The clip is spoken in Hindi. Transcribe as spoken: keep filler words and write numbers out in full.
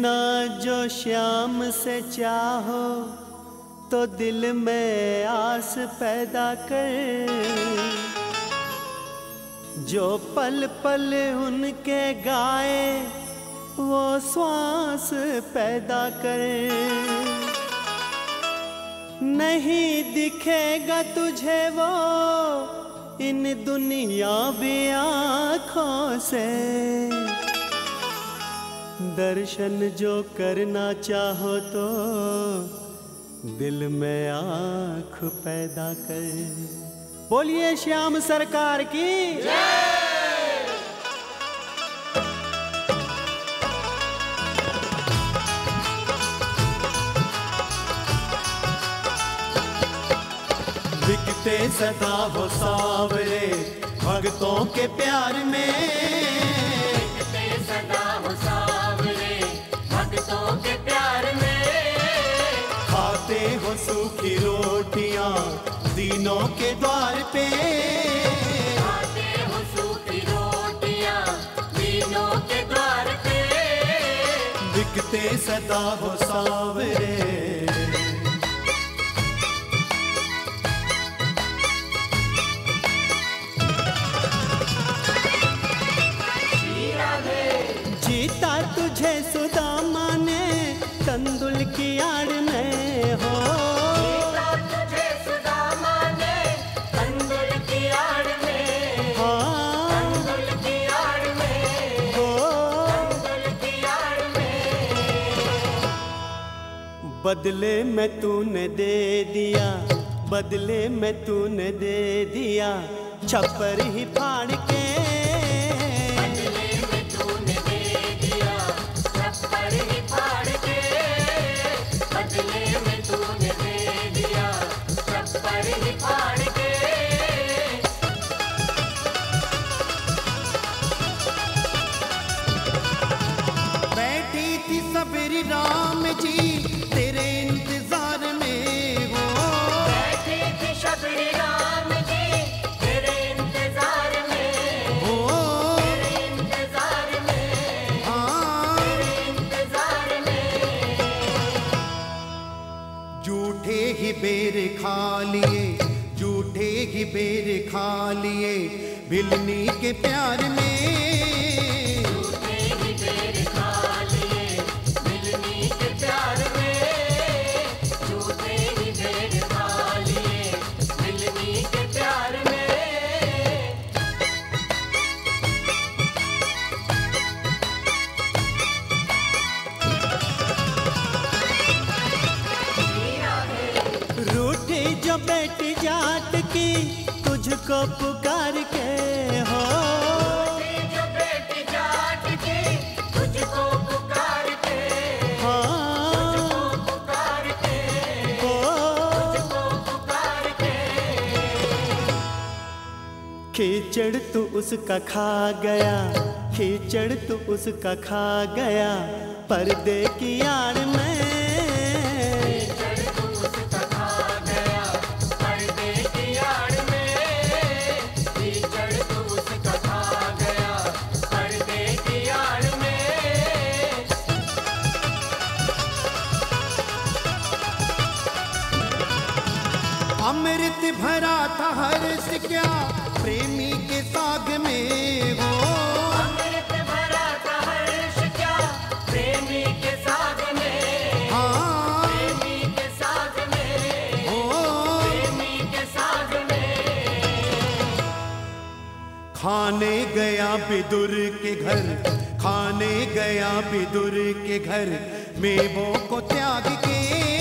मिलना जो श्याम से चाहो तो दिल में आस पैदा कर, जो पल पल उनके गाए वो श्वास पैदा करे। नहीं दिखेगा तुझे वो इन दुनियावी आँखों से, दर्शन जो करना चाहो तो दिल में आँख पैदा कर। बोलिए श्याम सरकार की जय। बिकते सदा हो सावरे भक्तों के प्यार में, बिकते सदा हो सावरे भक्तों के प्यार में, खाते हो सूखी रोटियां दीनों के द्वार पे, खाते हो सूखी रोटियां दीनों के द्वार पे, बिकते सदा हो सावरे। जीता तुझे सुदामा ने कंदुल की आड़ में हो, जीता तुझे सुदामा ने कंदुल की आड़ में, हाँ कंदुल की आड़ में, हो कंदुल की आड़ में। बदले में तूने दे दिया, बदले में तूने दे दिया छप्पर ही फाड़ के, बैठी थी सबरी राम जी तेरे इंतजार में हो, बैठी थी सबरी राम जी तेरे इंतजार में हो तेरे इंतजार में, हाँ तेरे इंतजार में। झूठे ही बेर खा लिए, झूठे ही बेर खा लिए भिलनी के प्यार में, झूठे ही बेर खा लिए मिलनी के प्यार में, झूठे ही बेर खा लिए मिलनी के प्यार में। रूठी जो बेटी जाट की तुझको पुकार के हो, जो बेटी जाट की तुझको पुकार के, हाँ पुकार के, हो तुझको पुकार के। खींचड़ तू उसका खा गया, खींचड़ तू उसका खा गया पर्दे की आड़ में, अमृत भरा था हर्ष क्या प्रेमी के साग में हो, अमृत भरा था हर्ष क्या प्रेमी के साग में, हाँ प्रेमी के साग में, हो प्रेमी के साग में। खाने गया विदुर के घर, खाने गया विदुर के घर मेवों को त्याग के,